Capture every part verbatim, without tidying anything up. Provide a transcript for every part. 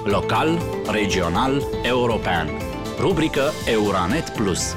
Local, regional, european. Rubrică Euranet Plus.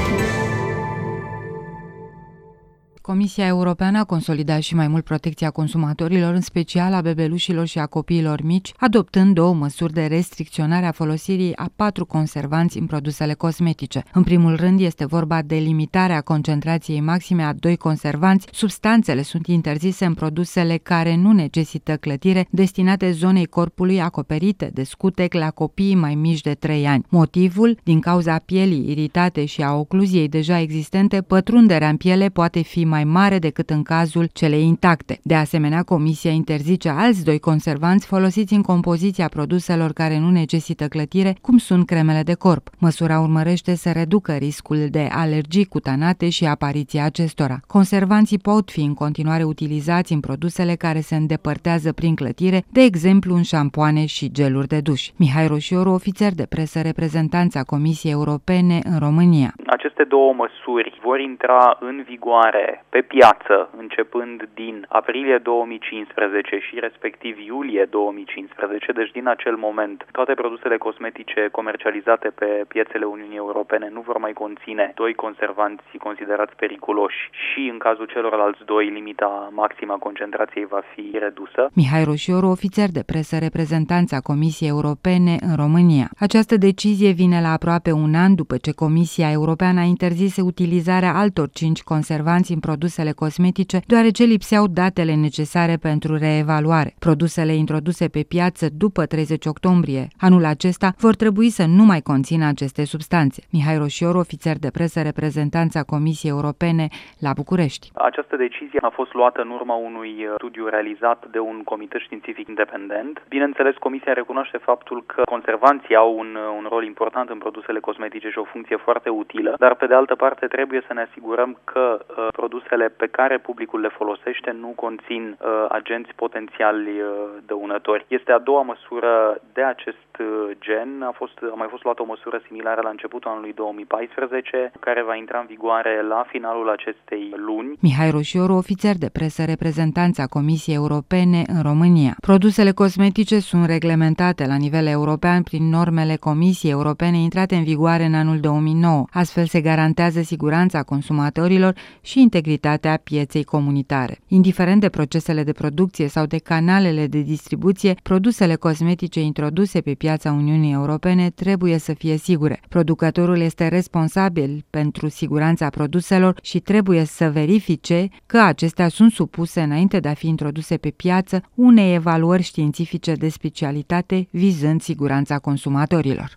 Comisia Europeană a consolidat și mai mult protecția consumatorilor, în special a bebelușilor și a copiilor mici, adoptând două măsuri de restricționare a folosirii a patru conservanți în produsele cosmetice. În primul rând este vorba de limitarea concentrației maxime a doi conservanți. Substanțele sunt interzise în produsele care nu necesită clătire, destinate zonei corpului acoperite de scutec la copiii mai mici de trei ani. Motivul? Din cauza pielii iritate și a ocluziei deja existente, pătrunderea în piele poate fi mai mare decât în cazul celei intacte. De asemenea, Comisia interzice alți doi conservanți folosiți în compoziția produselor care nu necesită clătire, cum sunt cremele de corp. Măsura urmărește să reducă riscul de alergii cutanate și apariția acestora. Conservanții pot fi în continuare utilizați în produsele care se îndepărtează prin clătire, de exemplu în șampoane și geluri de duș. Mihai Roșioru, ofițer de presă, reprezentanța Comisiei Europene în România. Aceste două măsuri vor intra în vigoare pe piață începând din aprilie două mii cincisprezece și respectiv iulie două mii cincisprezece, deci din acel moment toate produsele cosmetice comercializate pe piețele Uniunii Europene nu vor mai conține doi conservanți considerați periculoși și în cazul celorlalți doi limita maximă a concentrației va fi redusă. Mihai Roșioru, ofițer de presă, reprezentanța Comisiei Europene în România. Această decizie vine la aproape un an după ce Comisia Europeană a interzis utilizarea altor cinci conservanți în produsele cosmetice, deoarece lipseau datele necesare pentru reevaluare. Produsele introduse pe piață după treizeci octombrie anul acesta vor trebui să nu mai conțină aceste substanțe. Mihai Roșioru, ofițer de presă, reprezentanța Comisiei Europene la București. Această decizie a fost luată în urma unui studiu realizat de un comitet științific independent. Bineînțeles, Comisia recunoaște faptul că conservanții au un, un rol important în produsele cosmetice și o funcție foarte utilă, dar pe de altă parte trebuie să ne asigurăm că uh, produsele pe care publicul le folosește nu conțin uh, agenți potențiali uh, dăunători. Este a doua măsură de acest uh, gen. A, fost, a mai fost luată o măsură similară la începutul anului două mii paisprezece, care va intra în vigoare la finalul acestei luni. Mihai Roșioru, ofițer de presă, reprezentanța Comisiei Europene în România. Produsele cosmetice sunt reglementate la nivel european prin normele Comisiei Europene intrate în vigoare în anul două mii nouă. Astfel se garantează siguranța consumatorilor și integritatea pieței comunitare. Indiferent de procesele de producție sau de canalele de distribuție, produsele cosmetice introduse pe piața Uniunii Europene trebuie să fie sigure. Producătorul este responsabil pentru siguranța produselor și trebuie să verifice că acestea sunt supuse, înainte de a fi introduse pe piață, unei evaluări științifice de specialitate vizând siguranța consumatorilor.